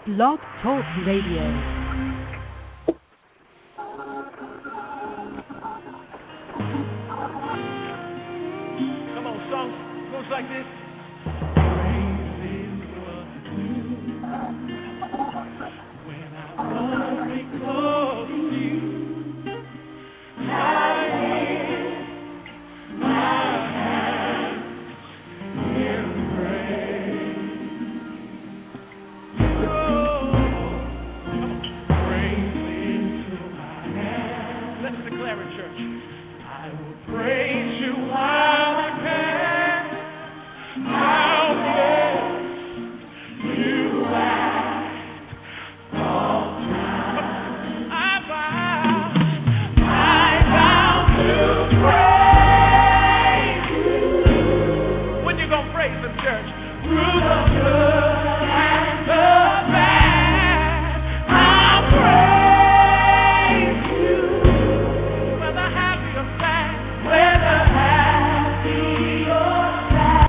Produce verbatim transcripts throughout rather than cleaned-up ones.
Blog Talk Radio. Come on, song goes like this. When I wanna be close to you, I lift my hands in praise. Oh, praise into my hands. Let's declare it, church. I will praise you while I can. I'll bless you at all times. I vow, I vow to praise you. When you gonna praise him, church? Through the good and the bad, I'll praise you. Whether happy or sad, whether happy or sad.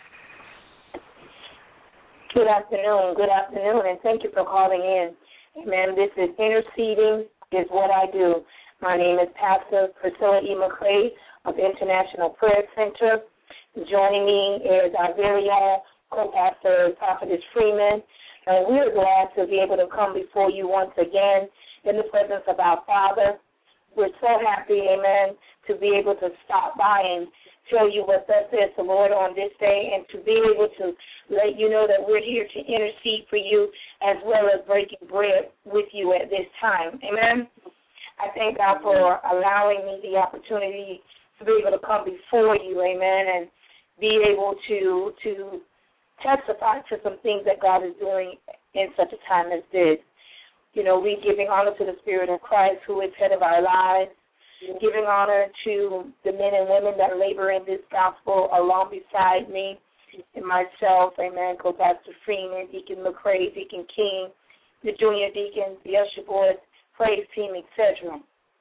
Good afternoon, good afternoon, and thank you for calling in. Amen. This is Interceding is What I Do. My name is Pastor Priscilla E. McCray of International Prayer Center. Joining me is our very own co-pastor, Prophetess Freeman. And we are glad to be able to come before you once again in the presence of our Father. We're so happy, amen, to be able to stop by and tell you what thus says the Lord on this day, and to be able to let you know that we're here to intercede for you as well as breaking bread with you at this time. Amen. I thank God for allowing me the opportunity to be able to come before you, amen, and be able to to testify to some things that God is doing in such a time as this. You know, we're giving honor to the Spirit of Christ, who is head of our lives, giving honor to the men and women that labor in this gospel along beside me and myself, amen, Co-Pastor Freeman, Deacon McCray, Deacon King, the junior deacons, the usher boys, praise team, et cetera.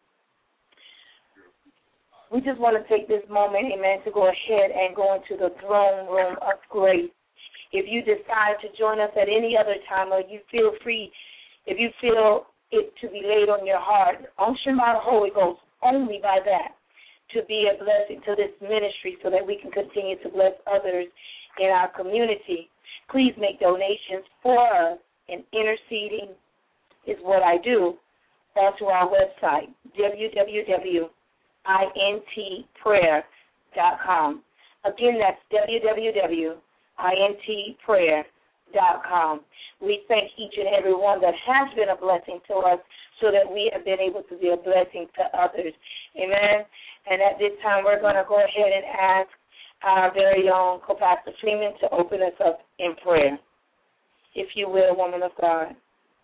We just want to take this moment, amen, to go ahead and go into the throne room of grace. If you decide to join us at any other time, or you feel free, if you feel it to be laid on your heart, unction by the Holy Ghost, only by that, to be a blessing to this ministry so that we can continue to bless others in our community. Please make donations for us, and interceding is what I do, onto our website, w w w dot i n t prayer dot com. Again, that's w w w dot i n t prayer dot com. We thank each and every one that has been a blessing to us so that we have been able to be a blessing to others. Amen. And at this time, we're going to go ahead and ask our very own Co-Pastor Freeman to open us up in prayer. If you will, woman of God.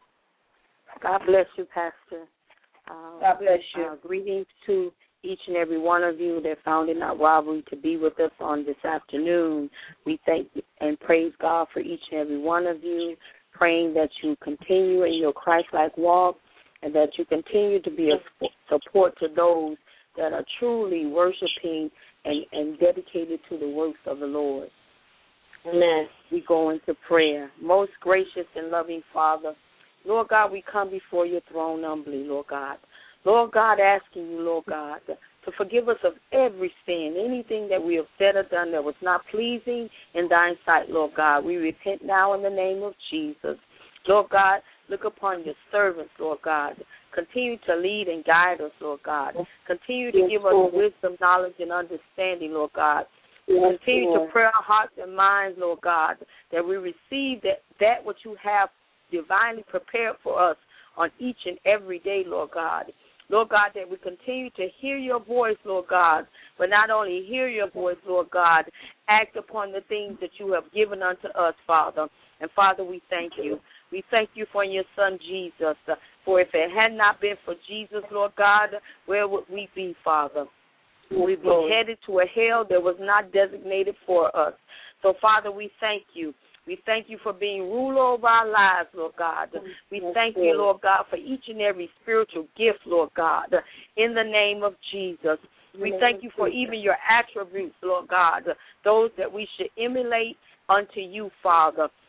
God bless you, Pastor. Uh, God bless you. Uh, greetings to each and every one of you that found it not robbery to be with us on this afternoon. We thank and praise God for each and every one of you, praying that you continue in your Christ-like walk and that you continue to be a support to those that are truly worshiping and, and dedicated to the works of the Lord. Amen. We go into prayer. Most gracious and loving Father, Lord God, we come before your throne humbly, Lord God. Lord God, asking you, Lord God, to forgive us of every sin, anything that we have said or done that was not pleasing in thine sight, Lord God. We repent now in the name of Jesus. Lord God, look upon your servants, Lord God. Continue to lead and guide us, Lord God. Continue to give us wisdom, knowledge, and understanding, Lord God. Continue to pray our hearts and minds, Lord God, that we receive that, that which you have divinely prepared for us on each and every day, Lord God. Lord God, that we continue to hear your voice, Lord God, but not only hear your voice, Lord God, act upon the things that you have given unto us, Father. And, Father, we thank you. We thank you for your Son, Jesus. For if it had not been for Jesus, Lord God, where would we be, Father? We'd be headed to a hell that was not designated for us. So, Father, we thank you. We thank you for being ruler over our lives, Lord God. We thank you, Lord God, for each and every spiritual gift, Lord God, in the name of Jesus. We thank you for even your attributes, Lord God, those that we should emulate unto you, Father.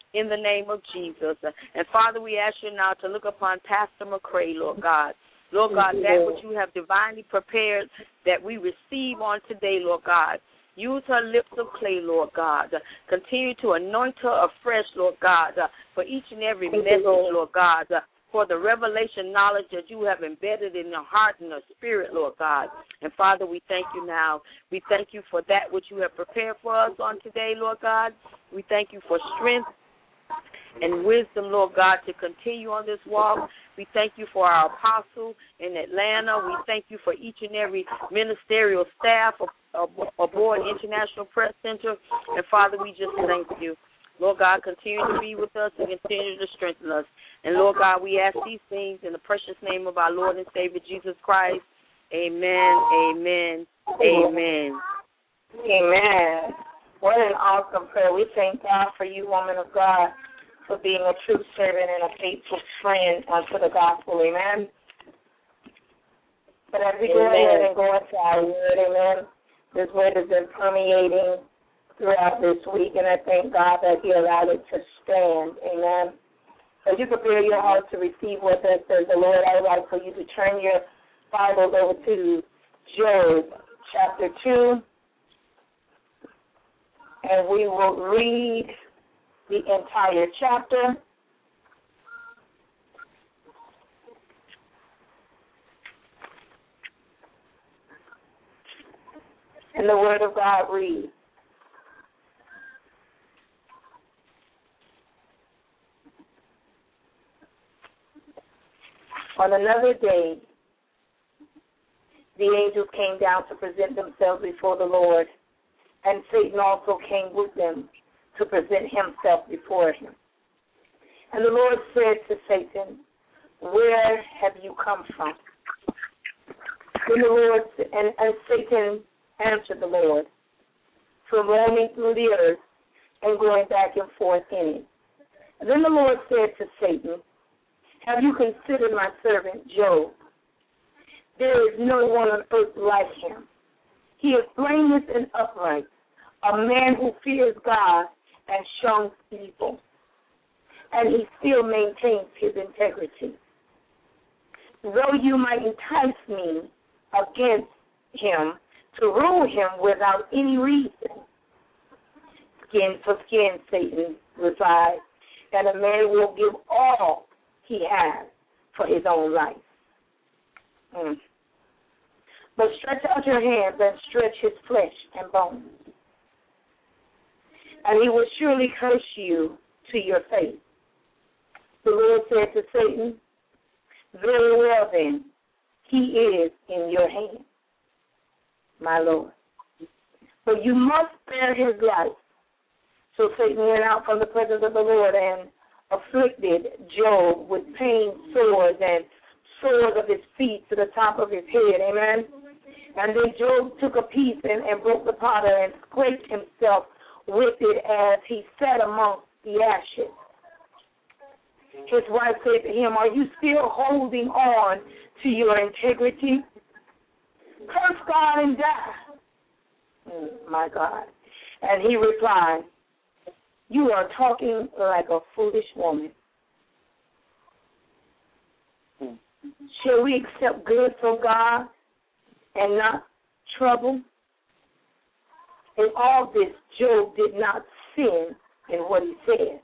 in the name of Jesus. And, Father, we ask you now to look upon Pastor McCray, Lord God. Lord God, that which you have divinely prepared that we receive on today, Lord God. Use her lips of clay, Lord God. Continue to anoint her afresh, Lord God, for each and every message, Lord God, for the revelation knowledge that you have embedded in her heart and her spirit, Lord God. And, Father, we thank you now. We thank you for that which you have prepared for us on today, Lord God. We thank you for strength and wisdom, Lord God, to continue on this walk. We thank you for our apostle in Atlanta. We thank you for each and every ministerial staff aboard International Press Center. And, Father, we just thank you. Lord God, continue to be with us and continue to strengthen us. And, Lord God, we ask these things in the precious name of our Lord and Savior, Jesus Christ. Amen, amen, amen. Amen. What an awesome prayer. We thank God for you, woman of God, for being a true servant and a faithful friend unto the gospel. Amen. But as we go ahead and go into our word, amen, this word has been permeating throughout this week, and I thank God that he allowed it to stand. Amen. As you prepare your heart to receive what that says the Lord, I would like for you to turn your Bibles over to Job chapter two, and we will read the entire chapter. And the Word of God reads, on another day, the angels came down to present themselves before the Lord, and Satan also came with them to present himself before him. And the Lord said to Satan, where have you come from? Then the Lord and, and Satan answered the Lord, from roaming through the earth and going back and forth in it. And then the Lord said to Satan, have you considered my servant Job? There is no one on earth like him. He is blameless and upright, a man who fears God and shuns evil, and he still maintains his integrity. Though you might entice me against him to rule him without any reason, skin for skin, Satan replied, and a man will give all he has for his own life. Mm. But stretch out your hands and stretch his flesh and bones, and he will surely curse you to your face. The Lord said to Satan, very well then, he is in your hand, my Lord. But you must spare his life. So Satan went out from the presence of the Lord and afflicted Job with pain, sores, and sores of his feet to the top of his head. Amen. And then Job took a piece and, and broke the potter and scraped himself with it as he sat amongst the ashes. His wife said to him, are you still holding on to your integrity? Curse God and die. Mm, my God. And he replied, you are talking like a foolish woman. Shall we accept good from God and not trouble? In all this, Job did not sin in what he said.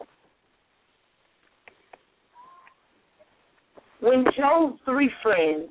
When Job's three friends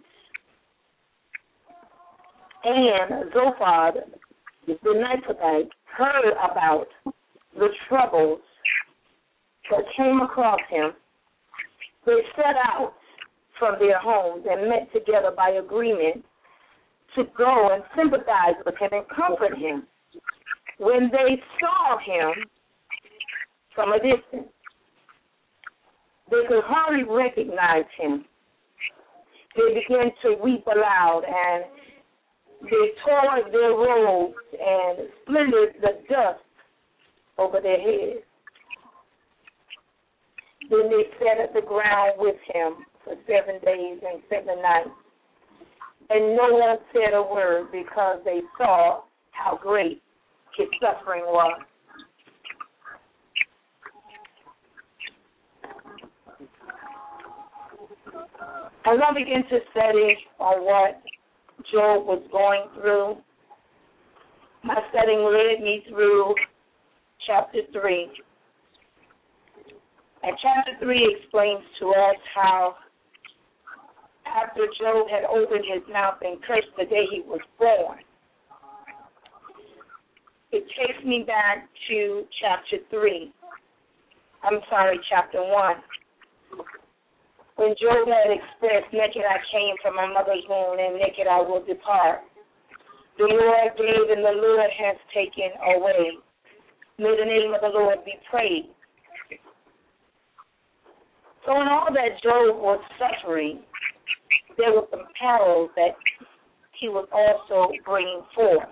and Zophar, the Niphite, heard about the troubles that came across him, they set out from their homes and met together by agreement to go and sympathize with him and comfort him. When they saw him from a distance, they could hardly recognize him. They began to weep aloud, and they tore their robes and splintered the dust over their heads. Then they sat at the ground with him for seven days and seven nights. And no one said a word because they saw how great his suffering was. As I began to study on what Job was going through, my studying led me through chapter three. And chapter three explains to us how after Job had opened his mouth and cursed the day he was born, it takes me back to chapter three. I'm sorry, chapter one. When Job had expressed, naked I came from my mother's womb, and naked I will depart. The Lord gave, and the Lord has taken away. May the name of the Lord be praised. So in all that Job was suffering, there were some perils that he was also bringing forth.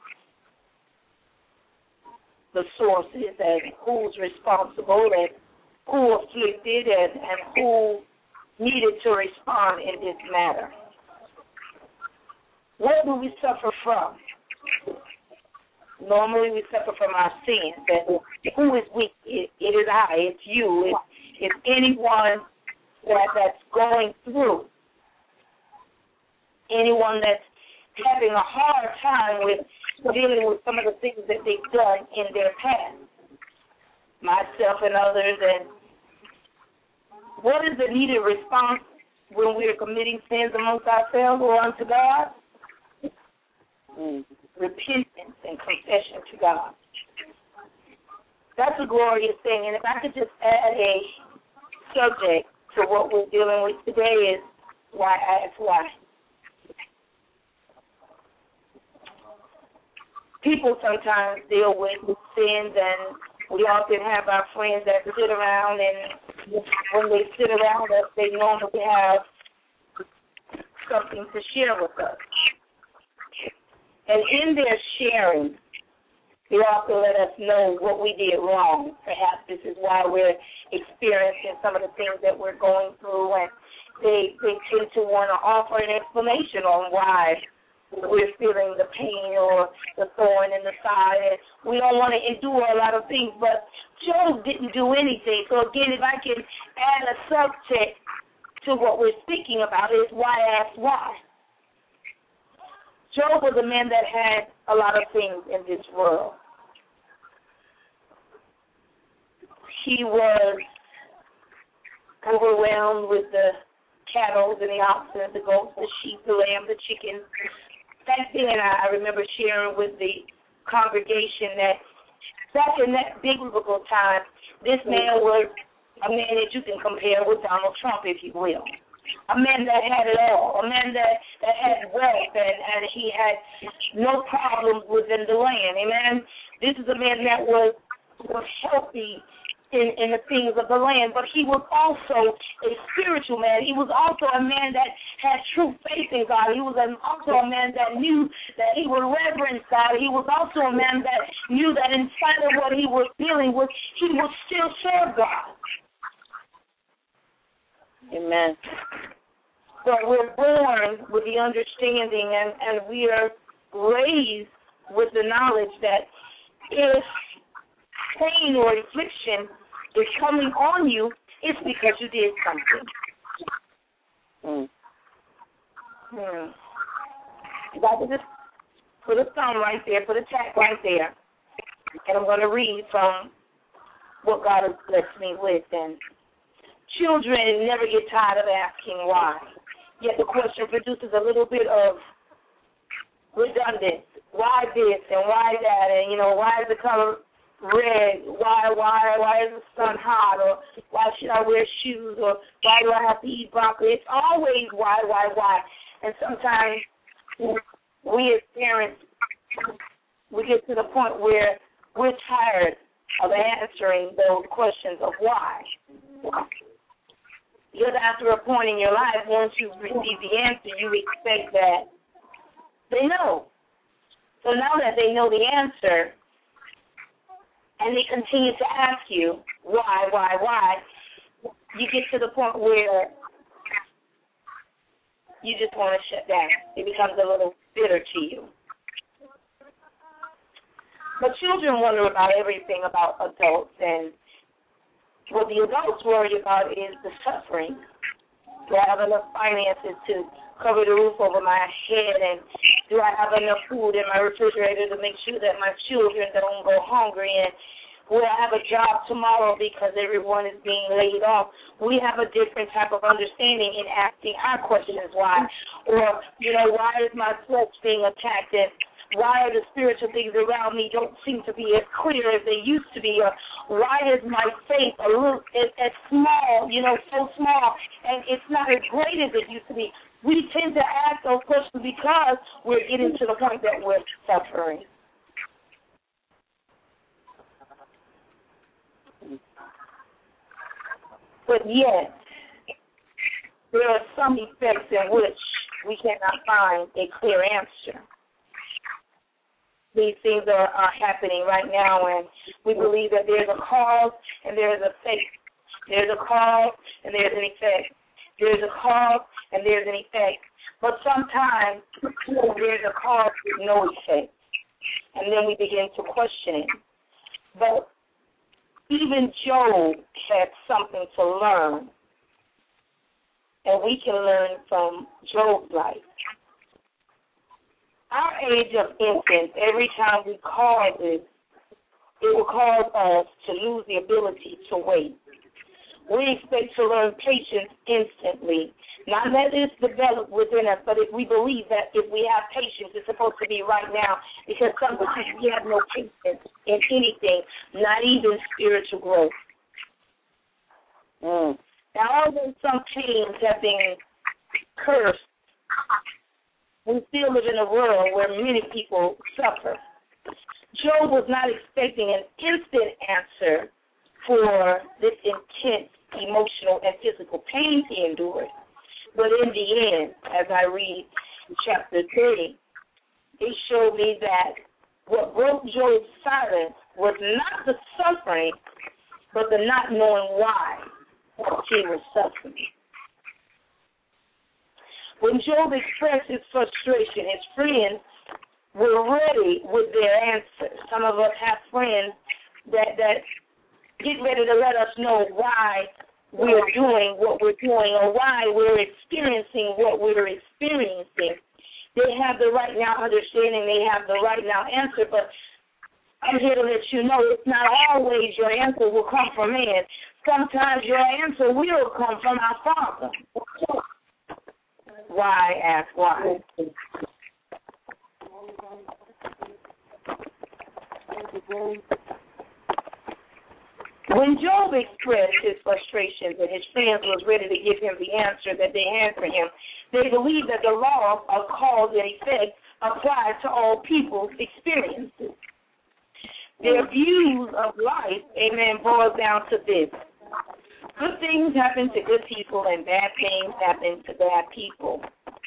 The sources and who's responsible and who afflicted and, and who needed to respond in this matter. What do we suffer from? Normally we suffer from our sins. And who is weak? It, it is I. It's you. It's, it's anyone that, that's going through. Anyone that's having a hard time with dealing with some of the things that they've done in their past. Myself and others. And what is the needed response when we are committing sins amongst ourselves or unto God? Mm. Repentance and confession to God. That's a glorious thing. And if I could just add a subject to what we're dealing with today is why I ask why. People sometimes deal with sins, and we often have our friends that sit around, and when they sit around us, they normally have something to share with us. And in their sharing, they often let us know what we did wrong. Perhaps this is why we're experiencing some of the things that we're going through, and they, they tend to want to offer an explanation on why we're feeling the pain or the thorn in the side, and we don't want to endure a lot of things, but Job didn't do anything. So again, if I can add a subject to what we're speaking about is why ask why. Job was a man that had a lot of things in this world. He was overwhelmed with the cattle and the oxen, the goats, the sheep, the lamb, the chickens. Back then, I remember sharing with the congregation that back in that biblical time, this man was a man that you can compare with Donald Trump, if you will. A man that had it all, a man that, that had wealth, and, and he had no problems within the land. Amen. This is a man that was, was healthy in, in the things of the land, but he was also a spiritual man. He was also a man that had true faith in God. He was an, also a man that knew that he would reverence God. He was also a man that knew that in spite of what he was dealing with, he would still serve God. Amen. So we're born with the understanding, and, and we are raised with the knowledge that if pain or affliction is coming on you, it's because you did something. Mm. Hmm. If I could just put a thumb right there, put a tag right there, and I'm going to read from what God has blessed me with. And children never get tired of asking why. Yet the question produces a little bit of redundance. Why this and why that? And, you know, why is the color red? Why, why, why is the sun hot? Or why should I wear shoes? Or why do I have to eat broccoli? It's always why, why, why. And sometimes we as parents, we get to the point where we're tired of answering those questions of why. Because after a point in your life, once you receive the answer, you expect that they know. So now that they know the answer, and they continue to ask you why, why, why, you get to the point where you just want to shut down. It becomes a little bitter to you. But children wonder about everything about adults, and what the adults worry about is the suffering Do I have enough finances to cover the roof over my head? And do I have enough food in my refrigerator to make sure that my children don't go hungry? And will I have a job tomorrow because everyone is being laid off? We have a different type of understanding in asking our questions why. Or, you know, why is my flesh being attacked? And why are the spiritual things around me don't seem to be as clear as they used to be? Or why is my faith a little as, as small, you know, so small, and it's not as great as it used to be? We tend to ask those questions because we're getting to the point that we're suffering. But yet, there are some effects in which we cannot find a clear answer. These things are, are happening right now, and we believe that there's a cause and there's a effect. There's a cause and there's an effect. There's a cause and there's an effect. But sometimes there's a cause with no effect, and then we begin to question it. But even Job had something to learn, and we can learn from Job's life. Our age of infants, every time we call it, it will cause us to lose the ability to wait. We expect to learn patience instantly. Not that it's developed within us, but if we believe that if we have patience, it's supposed to be right now, because sometimes we have no patience in anything, not even spiritual growth. Mm. Now, although some things have been cursed, we still live in a world where many people suffer. Job was not expecting an instant answer for this intense emotional and physical pain he endured. But in the end, as I read chapter thirty, it showed me that what broke Job's silence was not the suffering, but the not knowing why he was suffering. When Job expressed his frustration, his friends were ready with their answers. Some of us have friends that, that get ready to let us know why we're doing what we're doing or why we're experiencing what we're experiencing. They have the right now understanding. They have the right now answer, but I'm here to let you know it's not always your answer will come from man. Sometimes your answer will come from our Father. Why? Ask why. When Job expressed his frustrations and his friends was ready to give him the answer that they had for him, they believed that the law of cause and effect applied to all people's experiences. Their views of life, amen, boils down to this. Good things happen to good people and bad things happen to bad people.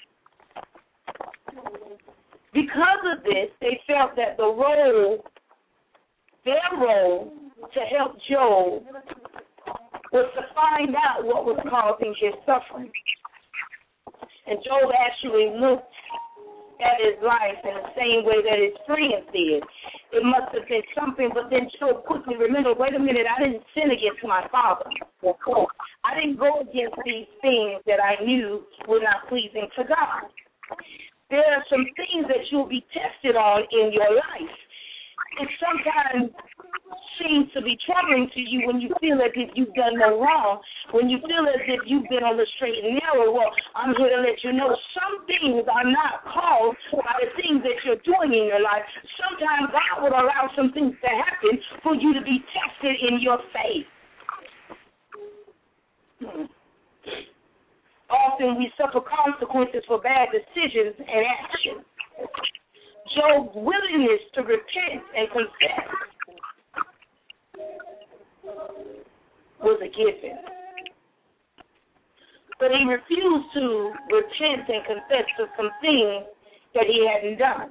Because of this, they felt that the role, their role to help Job was to find out what was causing his suffering. And Job actually looked at his life in the same way that his friends did. It must have been something, but then Job quickly remembered, wait a minute, I didn't sin against my father. I didn't go against these things that I knew were not pleasing to God. There are some things that you'll be tested on in your life. It sometimes seems to be troubling to you when you feel as if you've done no wrong, when you feel as if you've been on the straight and narrow. Well, I'm here to let you know some things are not caused by the things that you're doing in your life. Sometimes God will allow some things to happen for you to be tested in your faith. Hmm. Often we suffer consequences for bad decisions and actions. Job's willingness to repent and confess was a given. But he refused to repent and confess to some things that he hadn't done.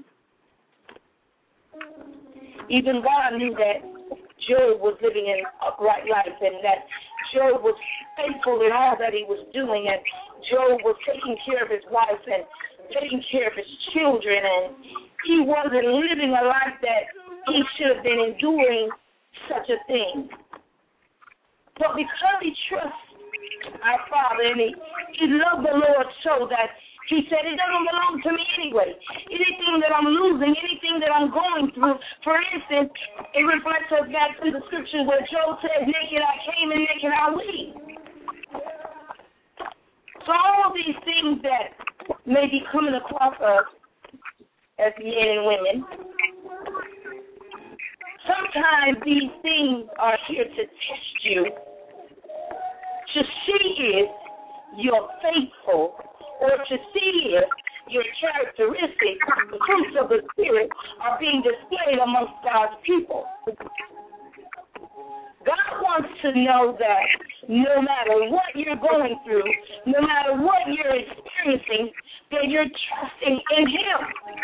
Even God knew that Job was living an upright life and that Job was faithful in all that he was doing, and Job was taking care of his wife and taking care of his children, and he wasn't living a life that he should have been enduring such a thing. But because he trusts our Father and he, he loved the Lord so that he said it doesn't belong to me anyway. Anything that I'm losing, anything that I'm going through, for instance, it reflects us back to the scripture where Job said, naked I came and naked I'll leave. So all of these things that may be coming across us as men and women, sometimes these things are here to test you, to see if you're faithful, or to see if your characteristics, the fruits of the Spirit, are being displayed amongst God's people. God wants to know that no matter what you're going through, no matter what you're experiencing, that you're trusting in Him.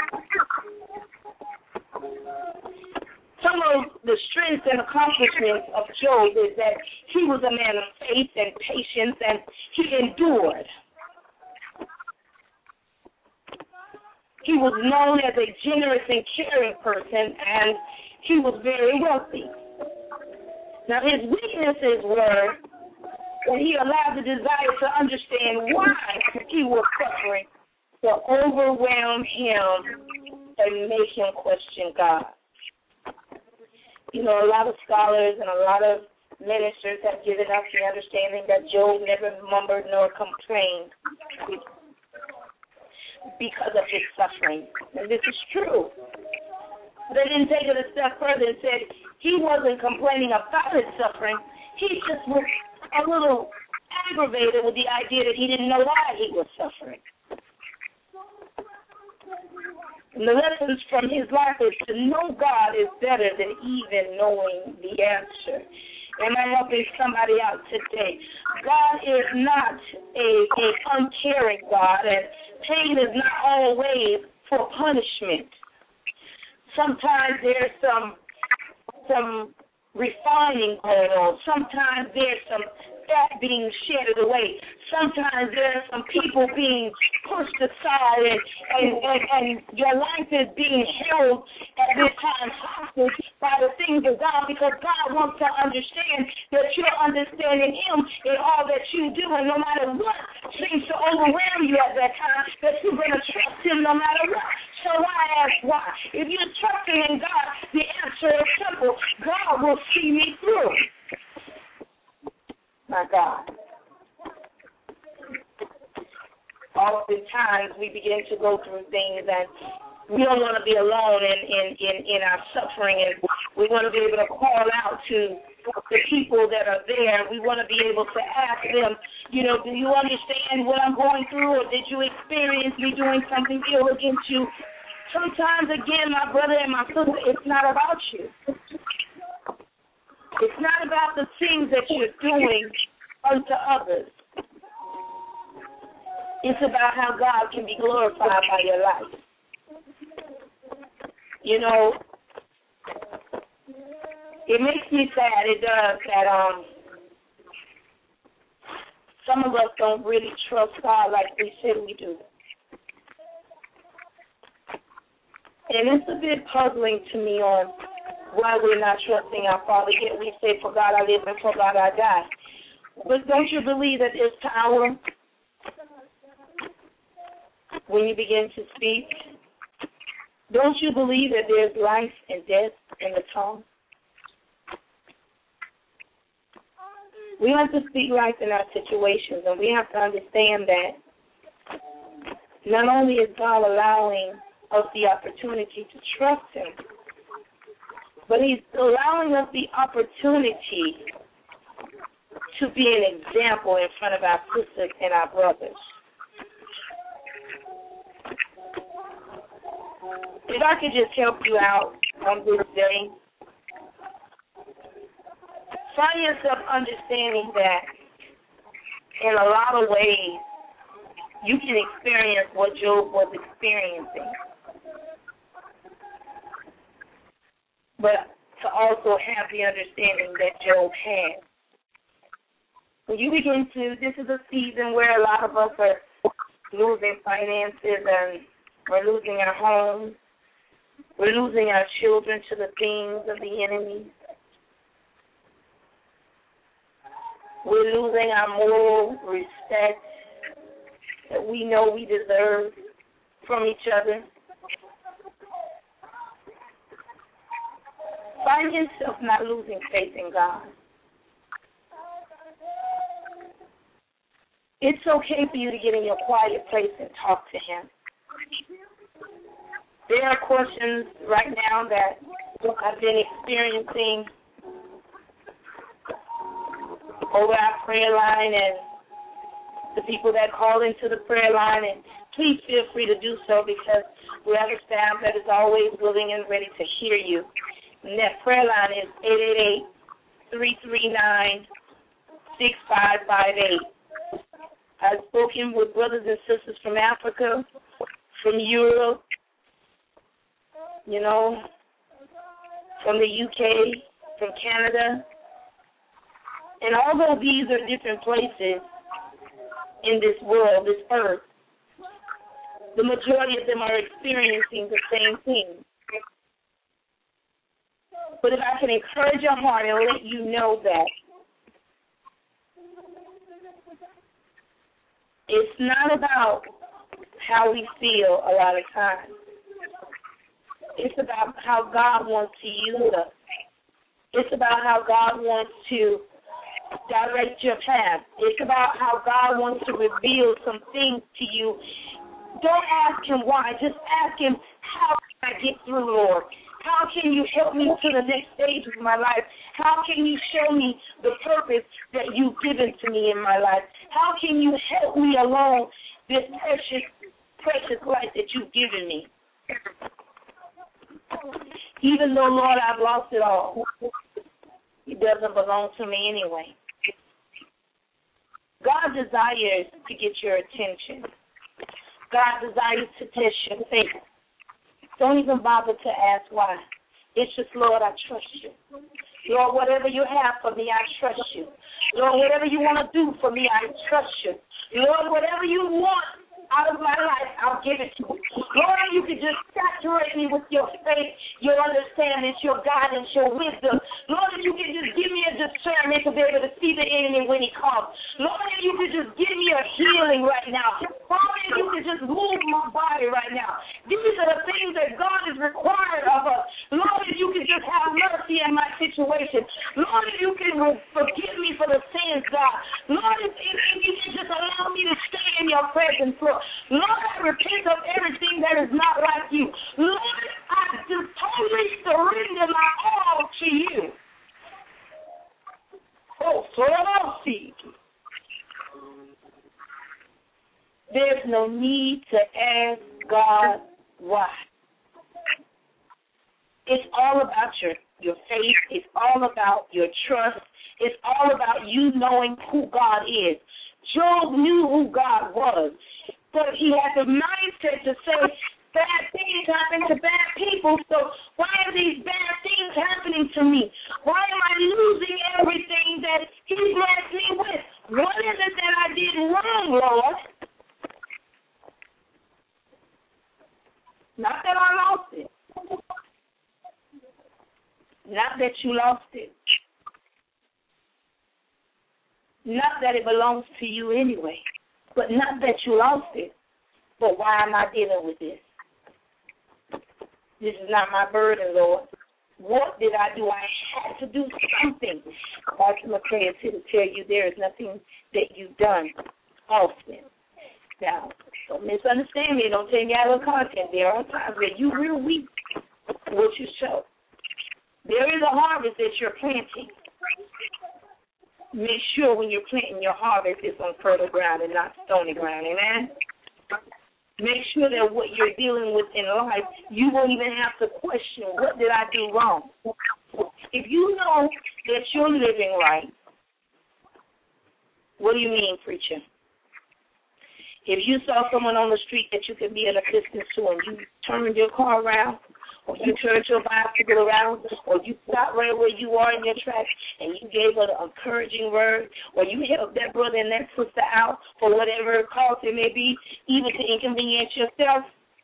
Some of the strengths and accomplishments of Job is that he was a man of faith and patience, and he endured. He was known as a generous and caring person, and he was very wealthy. Now, his weaknesses were that he allowed the desire to understand why he was suffering to overwhelm him and make him question God. You know, a lot of scholars and a lot of ministers have given us the understanding that Job never murmured nor complained because of his suffering. And this is true. They didn't take it a step further and said he wasn't complaining about his suffering. He just was a little aggravated with the idea that he didn't know why he was suffering. And the lessons from his life is to know God is better than even knowing the answer. Am I helping somebody out today? God is not a, a uncaring God, and pain is not always for punishment. Sometimes there's some some refining going on. Sometimes there's some fat being shedded away. Sometimes there's some people being pushed aside, and, and, and, and your life is being held at this time hostage by the things of God, because God wants to understand that you're understanding Him in all that you do, and no matter what seems to overwhelm you at that time, that you're going to trust Him no matter what. So I ask why. If you're trusting in God, the answer is simple. God will see me through. My God. Oftentimes we begin to go through things and we don't want to be alone in, in, in, in our suffering, and we want to be able to call out to the people that are there. We want to be able to ask them, you know, do you understand what I'm going through, or did you experience me doing something ill against you? Sometimes, again, my brother and my sister, it's not about you. It's not about the things that you're doing unto others. It's about how God can be glorified by your life. You know, it makes me sad, it does, that um, some of us don't really trust God like we said we do. And it's a bit puzzling to me on why we're not trusting our Father, yet we say, for God I live and for God I die. But don't you believe that there's power when you begin to speak? Don't you believe that there's life and death in the tongue? We have to speak life in our situations, and we have to understand that not only is God allowing us the opportunity to trust Him, but He's allowing us the opportunity to be an example in front of our sisters and our brothers. If I could just help you out on this day, find yourself understanding that in a lot of ways you can experience what Job was experiencing, but to also have the understanding that Job had. When you begin to, this is a season where a lot of us are losing finances, and we're losing our homes. We're losing our children to the things of the enemy. We're losing our moral respect. that we know we deserve from each other. Find yourself not losing faith in God. It's okay for you to get in your quiet place and talk to Him. There are questions right now that I've been experiencing over our prayer line and the people that call into the prayer line, and please feel free to do so because we have a staff that is always willing and ready to hear you. And that prayer line is eight eight eight, three three nine, six five five eight. I've spoken with brothers and sisters from Africa, from Europe, you know, from the U K, from Canada. And although these are different places in this world, this earth, the majority of them are experiencing the same thing. But if I can encourage your heart and let you know that it's not about how we feel a lot of times. It's about how God wants to use us. It's about how God wants to direct your path. It's about how God wants to reveal some things to you. Don't ask Him why. Just ask Him, how can I get through, Lord? How can you help me to the next stage of my life? How can you show me the purpose that you've given to me in my life? How can you help me along this precious, precious life that you've given me? Even though, Lord, I've lost it all, it doesn't belong to me anyway. God desires to get your attention. God desires to test your faith. Don't even bother to ask why. It's just, Lord, I trust you. Lord, whatever you have for me, I trust you. Lord, whatever you want to do for me, I trust you. Lord, whatever you want out of my life, I'll give it to you. Lord, if you could just saturate me with your faith, your understanding, your guidance, your wisdom. Lord, if you could just give me a discernment to be able to see the enemy when he comes. Lord, if you could just give me a healing right now. Lord, if you could just move my body right now. These are the things that God is required of us. Lord, if you could just have mercy in my situation. Lord, if you can forgive me for the sins, God. Lord, if, if, if you could just allow me to stay in your presence, Lord. Lord, I repent of everything that is not like you. Lord, I just totally surrender my all to you. Oh, so I'll see. There's no need to ask God why. It's all about your, your faith. It's all about your trust. It's all about you knowing who God is. Job knew who God was. But he had the mindset to say, bad things happen to bad people, so why are these bad things happening to me? Why am I losing everything that he blessed me with? What is it that I did wrong, Lord? Not that I lost it. Not that you lost it. Not that it belongs to you anyway. But not that you lost it, but why am I dealing with this? This is not my burden, Lord. What did I do? I had to do something. Pastor McCray is here to tell you there is nothing that you've done often. Now, don't misunderstand me. Don't take me out of content. There are times where you real weak what you show. There is a harvest that you're planting. Make sure when you're planting your harvest it's on fertile ground and not stony ground, amen? Make sure that what you're dealing with in life, you won't even have to question, what did I do wrong? If you know that you're living right, what do you mean, preacher? If you saw someone on the street that you could be an assistance to and you turned your car around, or you turned your bicycle around, or you stopped right where you are in your tracks and you gave her an encouraging word, or you helped that brother and that sister out for whatever cause it may be, even to inconvenience yourself.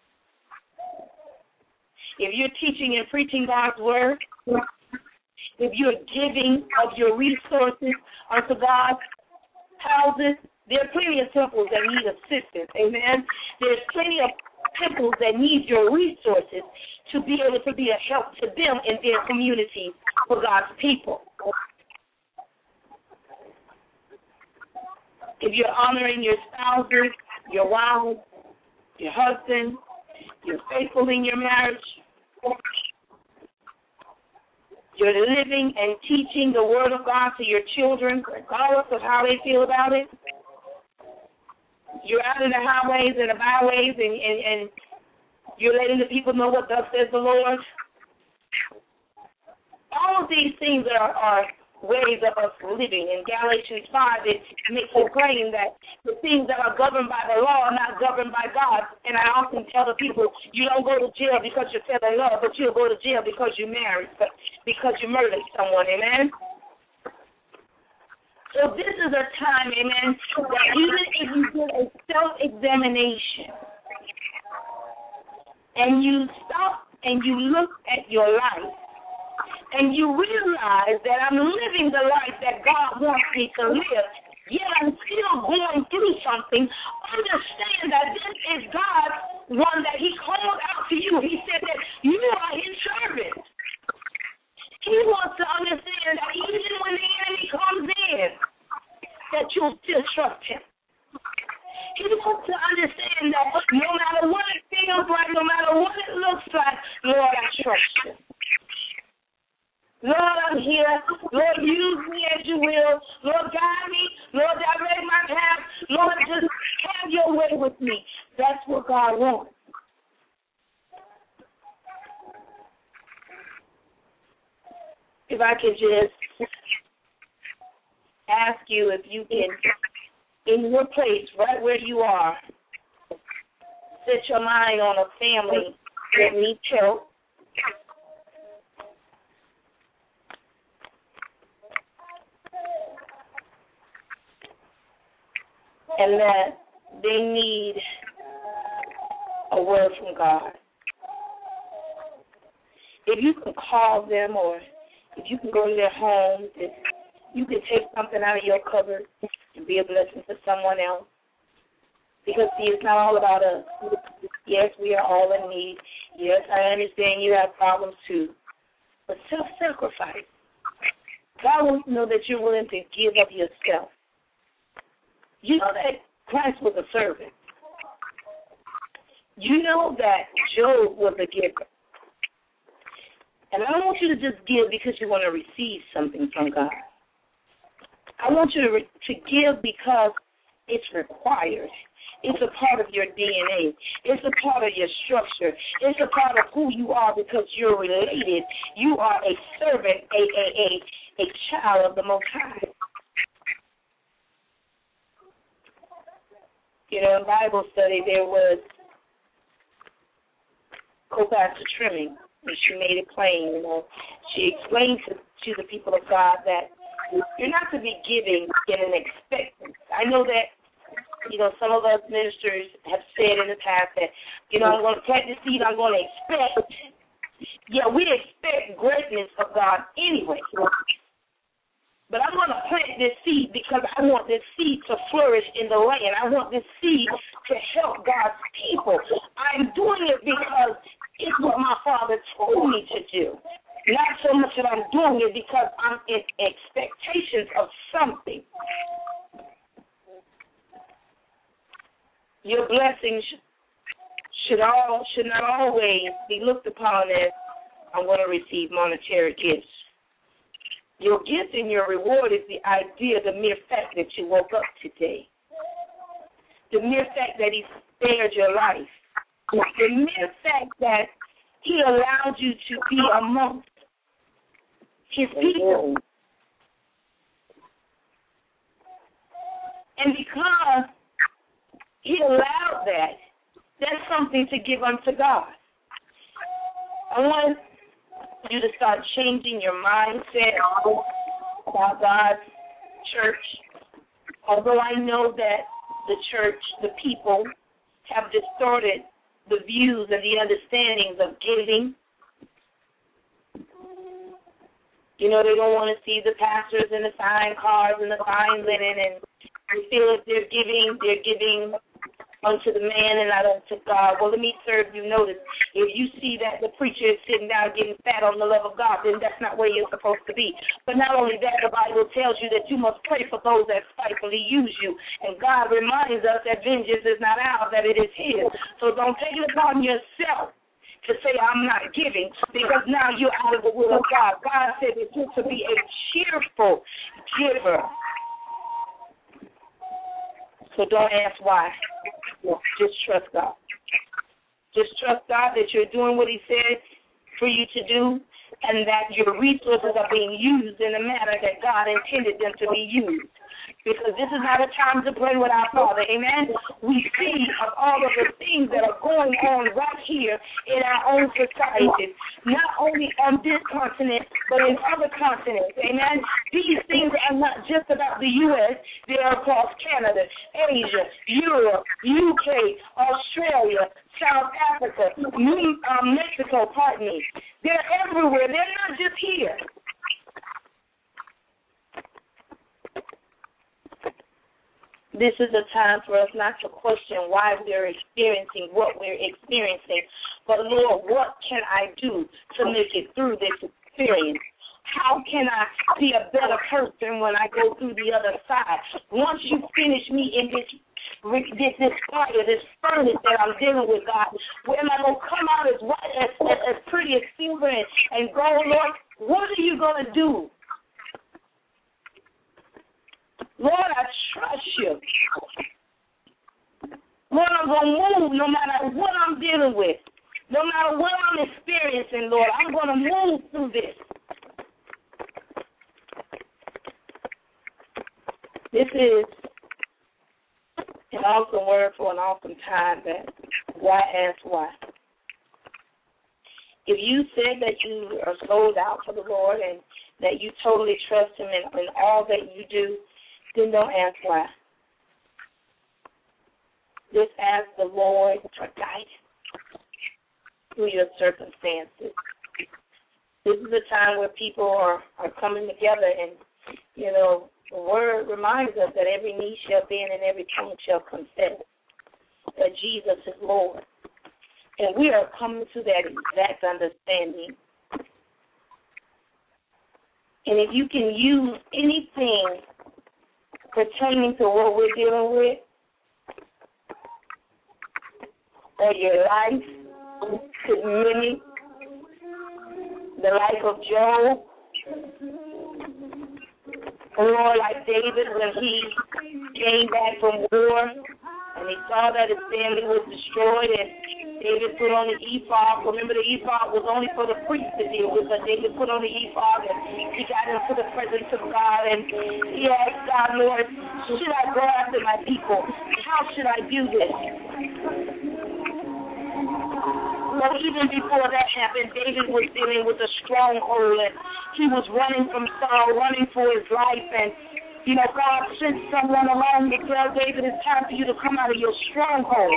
If you're teaching and preaching God's word, if you're giving of your resources unto God's houses, There are plenty of temples that need assistance, amen. There's plenty of temples that need your resources to be able to be a help to them in their community for God's people. If you're honoring your spouses, your wives, your husband, you're faithful in your marriage, you're living and teaching the Word of God to your children, regardless of how they feel about it. You're out in the highways and the byways, and, and, and you're letting the people know what thus says the Lord. All of these things are, are ways of us living. In Galatians five, it makes it plain that the things that are governed by the law are not governed by God. And I often tell the people, you don't go to jail because you fell in love, but you'll go to jail because you married, but because you murdered someone, amen? So this is a time, amen, that even if you do a self-examination and you stop and you look at your life, and you realize that I'm living the life that God wants me to live, yet I'm still going through something, understand that this is God's one that He called out to you. He said that you are His servant. He wants to understand that even when the enemy comes in, that you'll still trust Him. He wants to understand that no matter what it feels like, no matter what it looks like, Lord, I trust You. Lord, I'm here. Lord, use me as You will. Lord, guide me. Lord, direct my path. Lord, just have Your way with me. That's what God wants. If I could just ask you if you can, in your place, right where you are, set your mind on a family that needs help. And that they need a word from God. If you can call them, or if you can go to their homes, if you can take something out of your cupboard and be a blessing to someone else. Because, see, it's not all about us. Yes, we are all in need. Yes, I understand you have problems too. But self-sacrifice. God wants to know that you're willing to give up yourself. You know that Christ was a servant. You know that Job was a giver. And I don't want you to just give because you want to receive something from God. I want you to, re- to give because it's required. It's a part of your D N A. It's a part of your structure. It's a part of who you are because you're related. You are a servant, a, a, a, a child of the Most High. You know, in Bible study, there was co-pastor Trimming, and she made it plain, you know. She explained to, to the people of God that you're not to be giving in an expectancy. I know that, you know, some of us ministers have said in the past that, you know, I'm going to plant the seed, I'm going to expect. Yeah, we expect greatness of God anyway. But I'm going to plant this seed because I want this seed to flourish in the land. I want this seed to help God's people. I'm doing it because it's what my Father told me to do. Not so much that I'm doing it because I'm in expectations of something. Your blessings should all should not always be looked upon as I'm going to receive monetary gifts. Your gift and your reward is the idea, the mere fact that you woke up today. The mere fact that He spared your life. The mere fact that He allowed you to be amongst His people. And because He allowed that, that's something to give unto God. I want you to start changing your mindset about God's church. Although I know that the church, the people, have distorted the views and the understandings of giving. You know, they don't want to see the pastors in the fine cars and the fine linen and They feel if they're giving, they're giving unto the man and not unto God. Well, let me serve you. Notice, if you see that the preacher is sitting down getting fat on the love of God, then that's not where you're supposed to be. But not only that, the Bible tells you that you must pray for those that spitefully use you. And God reminds us that vengeance is not ours, that it is His. So don't take it upon yourself to say I'm not giving, because now you're out of the will of God. God said that you're to be a cheerful giver. So don't ask why. Just trust God. Just trust God that you're doing what He said for you to do, and that your resources are being used in the manner that God intended them to be used. Because this is not a time to play with our Father, amen? We see of all of the things that are going on right here in our own societies, not only on this continent, but in other continents, amen? These things are not just about the U S, they are across Canada, Asia, Europe, U K, Australia, South Africa, New, um, Mexico, pardon me. They're everywhere. They're not just here. This is a time for us not to question why we're experiencing what we're experiencing, but, Lord, what can I do to make it through this experience? How can I be a better person when I go through the other side? Once you finish me in this this, this fire, this furnace that I'm dealing with, God, where am I going to come out as white, as, as, as pretty as silver and, and gold, Lord? What are you going to do? Lord, I trust you. Lord, I'm going to move no matter what I'm dealing with. No matter what I'm experiencing, Lord, I'm going to move through this. This is an awesome word for an awesome time. That why ask why? If you said that you are sold out for the Lord and that you totally trust Him in, in all that you do, then don't ask why. Just ask the Lord for guidance through your circumstances. This is a time where people are, are coming together, and, you know, the word reminds us that every knee shall bend and every tongue shall confess that Jesus is Lord. And we are coming to that exact understanding. And if you can use anything pertaining to what we're dealing with, or your life could mimic the life of Job, or like David when he came back from war and he saw that his family was destroyed, and David put on the ephod. Remember, the ephod was only for the priest to deal with, but David put on the ephod and he got into the presence of God, and he asked God, Lord, should I go after my people? How should I do this? But even before that happened, David was dealing with a stronghold, and he was running from Saul, running for his life, and, you know, God sent someone along to tell David it's time for you to come out of your stronghold.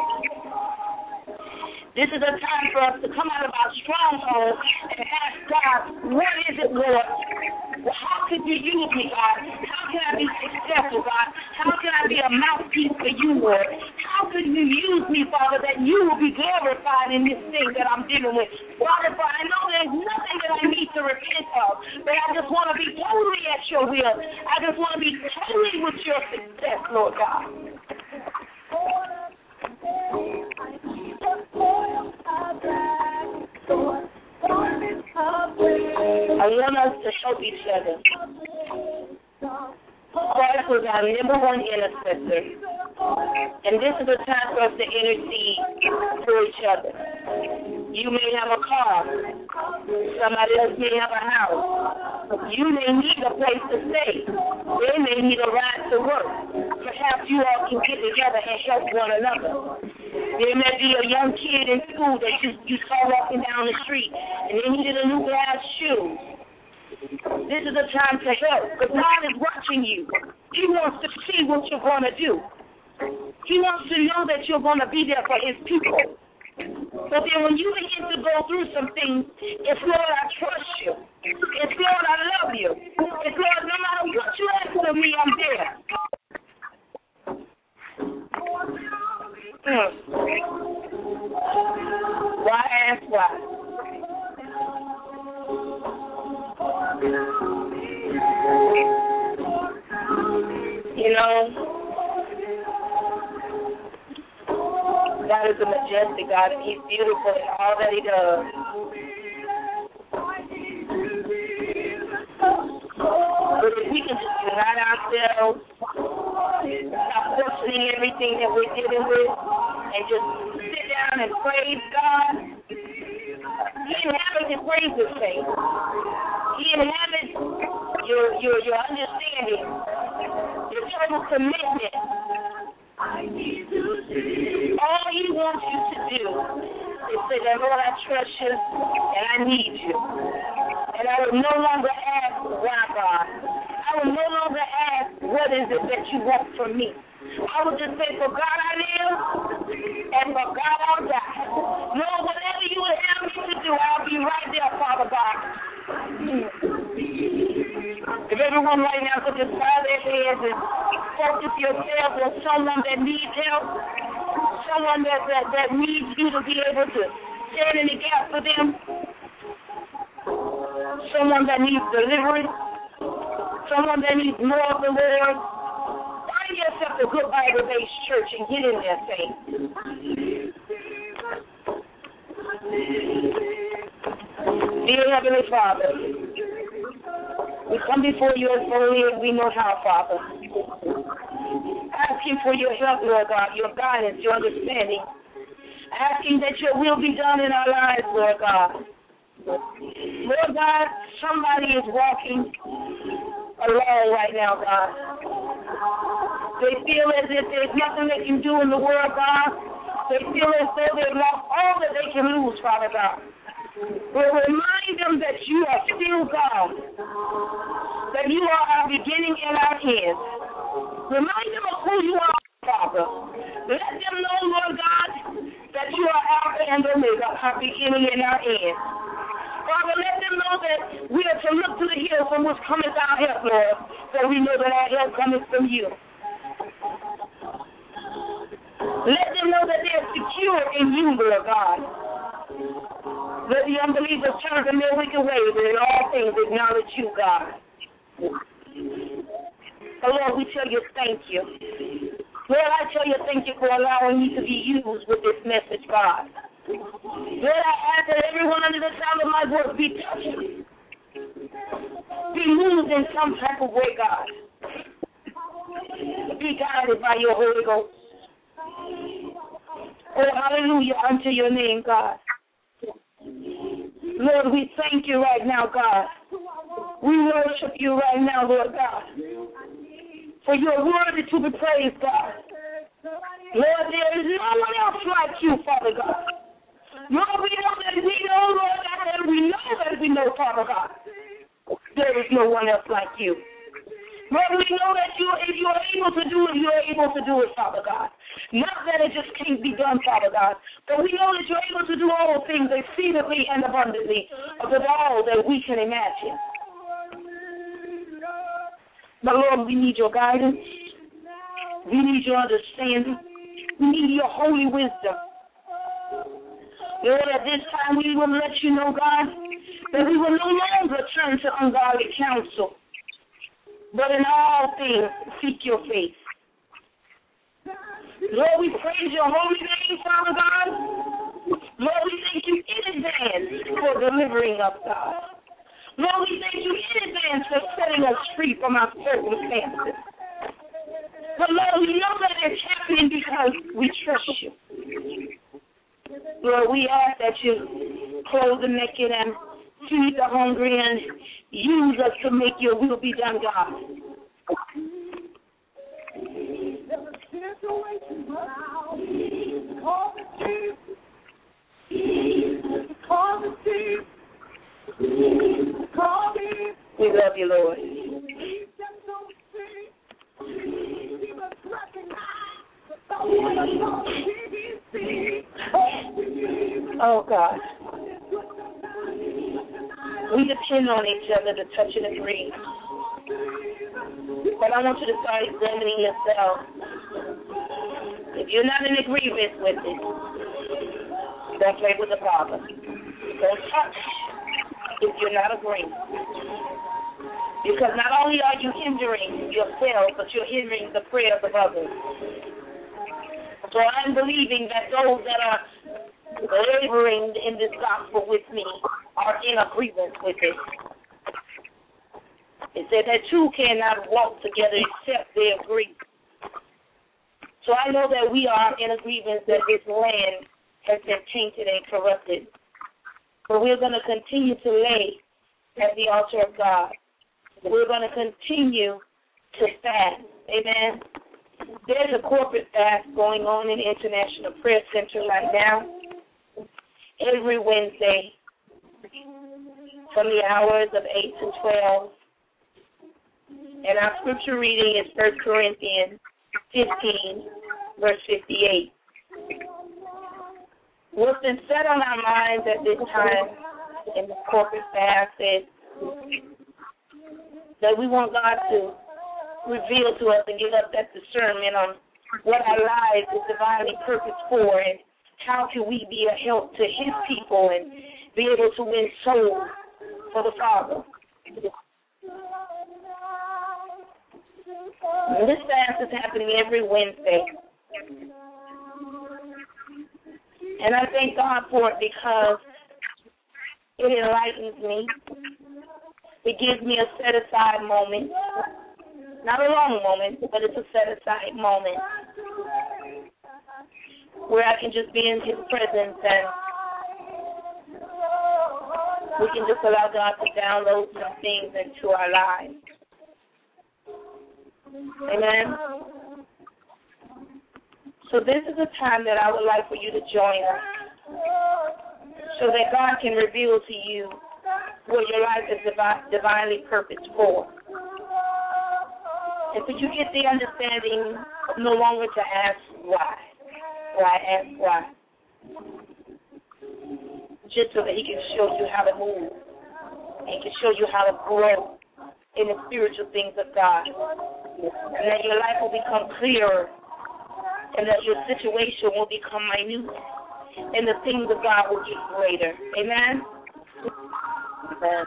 This is a time for us to come out of our stronghold and ask God, what is it, Lord? How could you use me, God? How can I be successful, God? How can I be a mouthpiece for you, Lord? How can you use me, Father, that you will be glorified in this thing that I'm dealing with? Father, for I know there's nothing that I need to repent of, but I just want to be totally at your will. I just want to be totally with your success, Lord God. I want us to help each other. Christ was our number one intercessor. And this is a time for us to intercede for each other. You may have a car. Somebody else may have a house. You may need a place to stay. They may need a ride to work. Perhaps you all can get together and help one another. There may be a young kid in school that you, you saw walking down the street, and they needed a new pair of shoes. This is a time to help, because God is watching you. He wants to see what you're going to do. He wants to know that you're going to be there for His people. But then when you begin to go through some things, it's, Lord, I trust you. It's, Lord, I love you. It's, Lord, no matter what you ask of me, I'm there. Mm. Why ask why? You know, God is a majestic God, and He's beautiful in all that He does. But if we can just unite ourselves, stop questioning everything that we're dealing with, and just sit down and praise God, He inhabits His praises, faith. He inhabits your your your understanding, your total commitment. All He wants you to do is say that, Lord, I trust you and I need you. And I will no longer ask why, God. I will no longer ask what is it that you want from me. I will just say, for God I live and for God I'll die. Lord, whatever you would have me to do, I'll be right there, Father God. If everyone right now could just bow their heads and focus yourself on someone that needs help, someone that, that, that needs you to be able to stand in the gap for them, someone that needs deliverance, someone that needs more of the Lord. Find yourself a good Bible-based church and get in there, saints. Dear Heavenly Father, we come before you as boldly as we know how, Father. Asking for your help, Lord God, your guidance, your understanding. Asking that your will be done in our lives, Lord God. Lord God, somebody is walking alone right now, God. They feel as if there's nothing they can do in the world, God. They feel as though they've lost all that they can lose, Father God. But remind them that you are still God, that you are our beginning and our end. Remind them of who you are, Father. Let them know, Lord God, that you are Alpha and Omega, our beginning and our end. Father, let them know that we are to look to the hills from which cometh our help, Lord, for we know that our help cometh from you. Let them know that they are secure in you, Lord God. Let the unbelievers turn from their wicked ways and in all things acknowledge you, God. Oh, Lord, we tell you thank you. Lord, I tell you thank you for allowing me to be used with this message, God. Lord, I ask that everyone under the sound of my voice be touched, be moved in some type of way, God. Be guided by your Holy Ghost. Oh, hallelujah unto your name, God. Lord, we thank you right now, God. We worship you right now, Lord God. For you are worthy to be praised, God. Lord, there is no one else like you, Father God. Lord, we know that we know, Lord God, and we know that we know, Father God. There is no one else like you. Lord, we know that you, if you are able to do it, you are able to do it, Father God. Not that it just can't be done, Father God, but we know that you're able to do all things exceedingly and abundantly above all that we can imagine. But Lord, we need your guidance. We need your understanding. We need your holy wisdom. Lord, at this time we will let you know, God, that we will no longer turn to ungodly counsel, but in all things seek your face. Lord, we praise your holy name, Father God. Lord, we thank you in advance for delivering us, God. Lord, we thank you in advance for setting us free from our circumstances. But Lord, we know that it's happening because we trust you. Lord, we ask that you clothe the naked and feed the hungry and use us to make your will be done, God. We love you, Lord. Oh, God. We depend on each other to touch and agree. But I want you to start examining yourself. If If you're not in agreement with it, don't play with the Father. Don't touch if you're not agreeing. Because not only are you hindering yourself, but you're hindering the prayers of others. So I'm believing that those that are laboring in this gospel with me are in agreement with it. It said that two cannot walk together except they agree. So I know that we are in agreement that this land has been tainted and corrupted. But we're going to continue to lay at the altar of God. We're going to continue to fast. Amen. There's a corporate fast going on in the International Prayer Center right now. Every Wednesday from the hours of eight to twelve. And our scripture reading is First Corinthians fifteen, verse fifty-eight. What's been set on our minds at this time in the corporate fast is that we want God to reveal to us and give us that discernment on what our lives is divinely purposed for and how can we be a help to His people and be able to win souls for the Father. And this fast is happening every Wednesday. And I thank God for it because it enlightens me. It gives me a set-aside moment. Not a long moment, but it's a set-aside moment where I can just be in His presence and we can just allow God to download some things into our lives. Amen. So this is a time that I would like for you to join us so that God can reveal to you what your life is divi- divinely purposed for. And so you get the understanding of no longer to ask why. Why ask why? Just so that He can show you how to move. And He can show you how to grow in the spiritual things of God. And that your life will become clearer. And that your situation will become minute. And the things of God will get greater. Amen? Amen.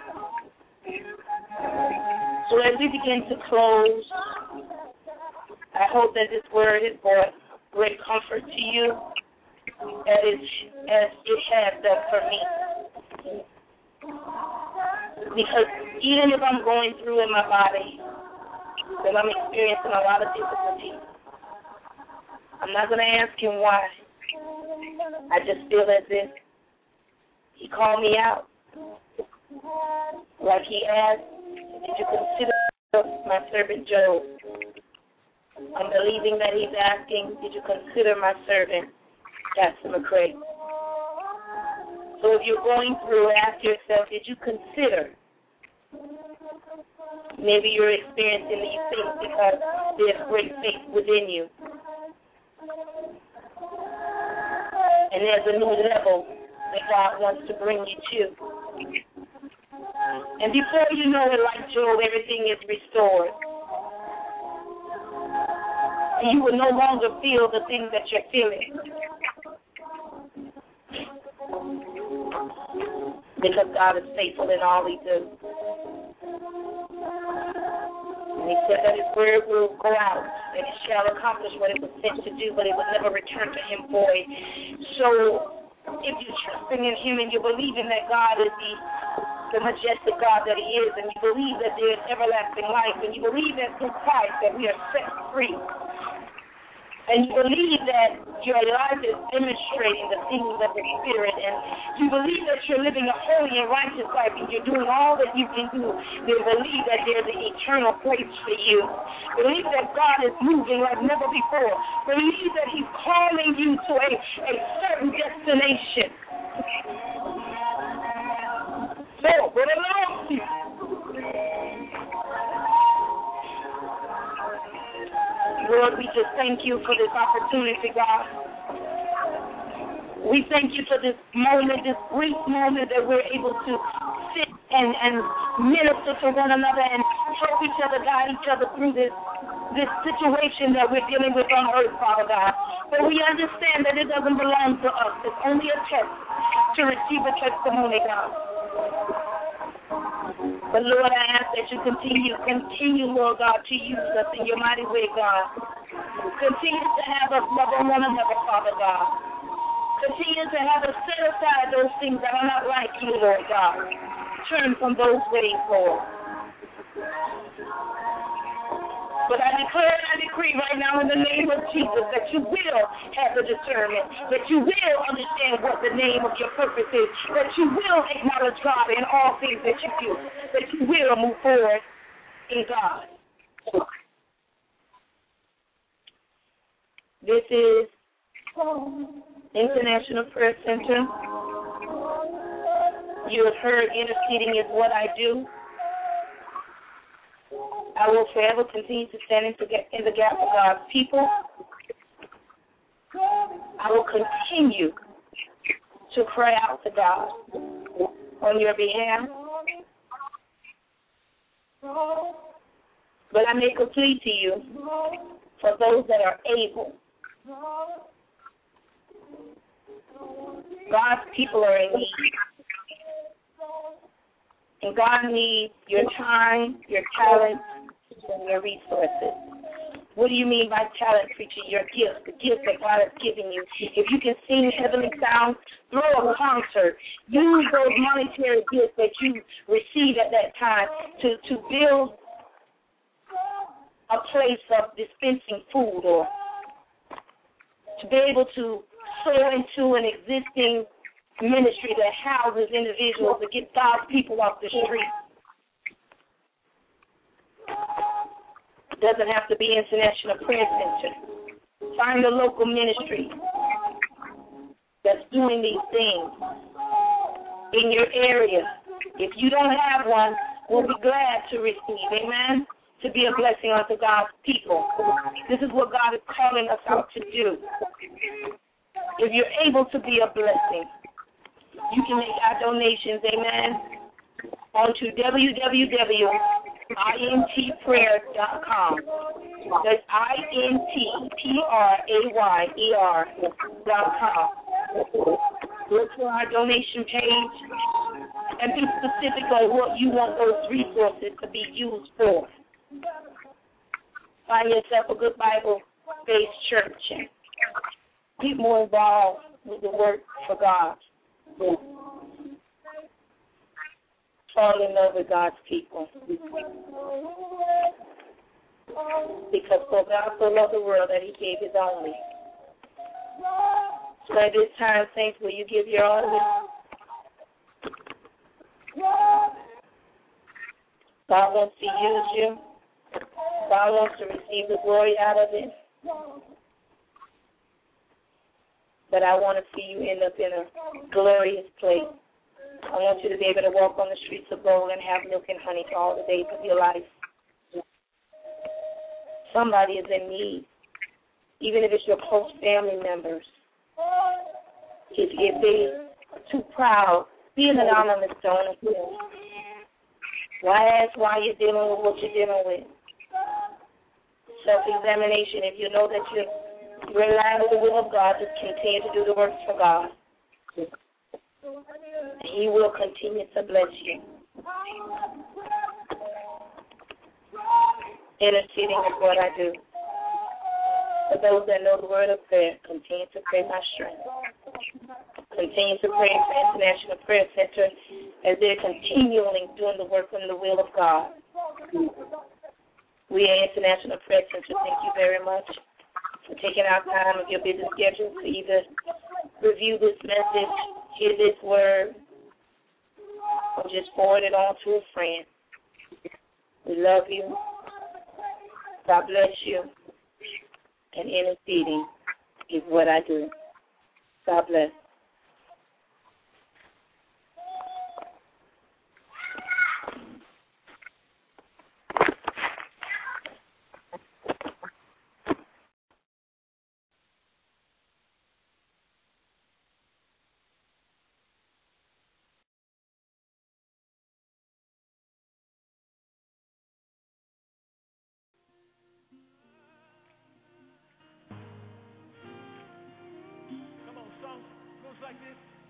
So as we begin to close, I hope that this word has brought great comfort to you as it, as it has done for me. Because even if I'm going through in my body, that I'm experiencing a lot of difficulty, I'm not going to ask Him why. I just feel as if He called me out. Like He asked, did you consider my servant Job? I'm believing that He's asking, did you consider my servant, Pastor McCray? So if you're going through, ask yourself, did you consider? Maybe you're experiencing these things because there's great faith within you. And there's a new level that God wants to bring you to. And before you know it, like Job, everything is restored. And you will no longer feel the things that you're feeling. Because God is faithful in all He does. And He said that His word will go out and it shall accomplish what it was sent to do, but it will never return to Him void. So if you're trusting in Him and you're believing that God is the the majestic God that He is, and you believe that there is everlasting life, and you believe that through Christ that we are set free, and you believe that your life is demonstrating the things of the Spirit, and you believe that you're living a holy and righteous life, and you're doing all that you can do, then believe that there's an eternal place for you. Believe that God is moving like never before. Believe that He's calling you to a, a certain destination. So, what allows you? Lord, we just thank you for this opportunity, God. We thank you for this moment, this brief moment that we're able to sit and, and minister to one another and help each other, guide each other through this this situation that we're dealing with on earth, Father God. But we understand that it doesn't belong to us. It's only a test to receive a testimony, God. But Lord, I ask that you continue, continue, Lord God, to use us in your mighty way, God. Continue to have us love on one another, Father God. Continue to have us set aside those things that are not like you, Lord God. Turn from those ways, Lord. But I declare and I decree right now in the name of Jesus that you will have the discernment, that you will understand what the name of your purpose is, that you will acknowledge God in all things that you do, that you will move forward in God. This is International Prayer Center. You have heard interceding is what I do. I will forever continue to stand in the gap for God's people. I will continue to cry out to God on your behalf. But I make a plea to you for those that are able. God's people are in need. And God needs your time, your talent, and your resources. What do you mean by talent, preacher? Your gift, the gift that God has given you. If you can sing heavenly sounds, throw a concert. Use those monetary gifts that you received at that time to, to build a place of dispensing food, or to be able to sow into an existing ministry that houses individuals to get God's people off the street. It doesn't have to be International Prayer Center. Find a local ministry that's doing these things in your area. If you don't have one, we'll be glad to receive, amen, to be a blessing unto God's people. This is what God is calling us out to do. If you're able to be a blessing, you can make our donations, amen, onto w w w dot i n t prayer dot com. That's I N T P R A Y E R dot com. Look for our donation page and be specific on what you want those resources to be used for. Find yourself a good Bible-based church and get more involved with the work for God. Fall in love with God's people. Because for God so loved the world that he gave his only. So at this time, saints, will you give your all? God wants to use you. God wants to receive the glory out of it. But I want to see you end up in a glorious place. I want you to be able to walk on the streets of gold and have milk and honey for all the days of your life. Somebody is in need, even if it's your close family members. If, if they're too proud, be an anonymous donor. Why ask why you're dealing with what you're dealing with? Self-examination. If you know that you're You're in line with the will of God, just continue to do the works for God. He will continue to bless you. Interceding is what I do. For those that know the word of prayer, continue to pray my strength. Continue to pray for International Prayer Center as they're continually doing the work in the will of God. We at International Prayer Center, thank you very much for taking out time of your busy schedule to either review this message, hear this word, or just forward it on to a friend. We love you. God bless you. And interceding is what I do. God bless. like this.